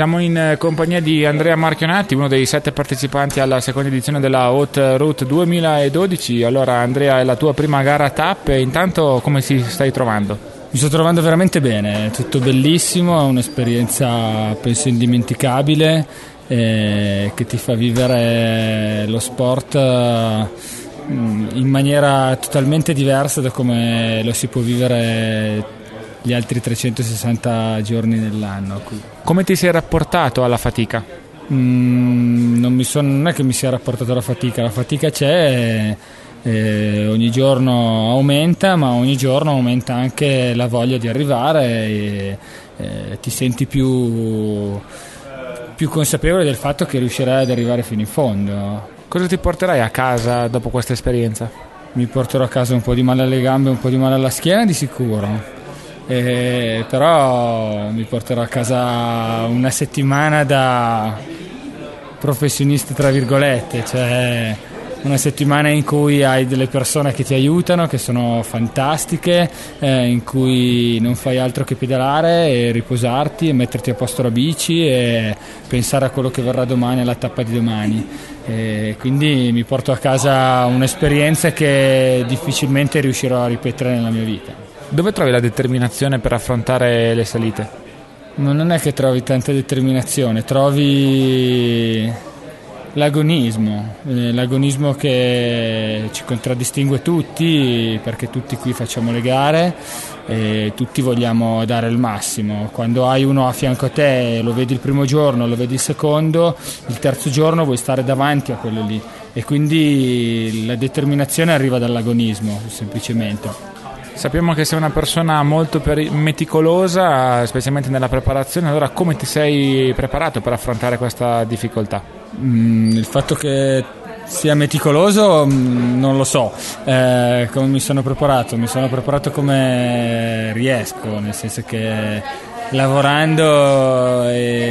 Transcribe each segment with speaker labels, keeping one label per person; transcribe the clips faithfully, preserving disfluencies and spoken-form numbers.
Speaker 1: Siamo in compagnia di Andrea Marchionati, uno dei sette partecipanti alla seconda edizione della Haute Route duemiladodici. Allora Andrea, è la tua prima gara tappe, intanto come si stai trovando?
Speaker 2: Mi sto trovando veramente bene, è tutto bellissimo, è un'esperienza penso indimenticabile eh, che ti fa vivere lo sport eh, in maniera totalmente diversa da come lo si può vivere gli altri trecentosessanta giorni dell'anno.
Speaker 1: Come ti sei rapportato alla fatica?
Speaker 2: Mm, non, mi sono, non è che mi sia rapportato alla fatica, la fatica c'è, eh, ogni giorno aumenta, ma ogni giorno aumenta anche la voglia di arrivare e eh, ti senti più, più consapevole del fatto che riuscirai ad arrivare fino in fondo.
Speaker 1: Cosa ti porterai a casa dopo questa esperienza?
Speaker 2: Mi porterò a casa un po' di male alle gambe, un po' di male alla schiena di sicuro. Eh, però mi porterò a casa una settimana da professionista tra virgolette, cioè una settimana in cui hai delle persone che ti aiutano, che sono fantastiche, eh, in cui non fai altro che pedalare e riposarti e metterti a posto la bici e pensare a quello che verrà domani, alla tappa di domani. E quindi mi porto a casa un'esperienza che difficilmente riuscirò a ripetere nella mia vita.
Speaker 1: Dove trovi la determinazione per affrontare le salite?
Speaker 2: Non è che trovi tanta determinazione, trovi l'agonismo, l'agonismo che ci contraddistingue tutti, perché tutti qui facciamo le gare e tutti vogliamo dare il massimo. Quando hai uno a fianco a te, lo vedi il primo giorno, lo vedi il secondo, il terzo giorno vuoi stare davanti a quello lì e quindi la determinazione arriva dall'agonismo semplicemente.
Speaker 1: Sappiamo che sei una persona molto peri- meticolosa, specialmente nella preparazione. Allora come ti sei preparato per affrontare questa difficoltà?
Speaker 2: Mm, il fatto che sia meticoloso mm, non lo so. Eh, come mi sono preparato? Mi sono preparato come riesco, nel senso che lavorando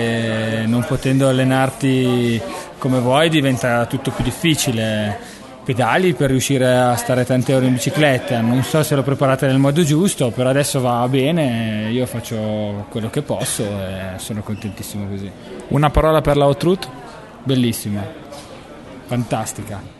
Speaker 2: e non potendo allenarti come vuoi diventa tutto più difficile. Pedali per riuscire a stare tante ore in bicicletta, non so se l'ho preparata nel modo giusto, però adesso va bene, io faccio quello che posso e sono contentissimo così.
Speaker 1: Una parola per la Haute Route?
Speaker 2: Bellissima, fantastica.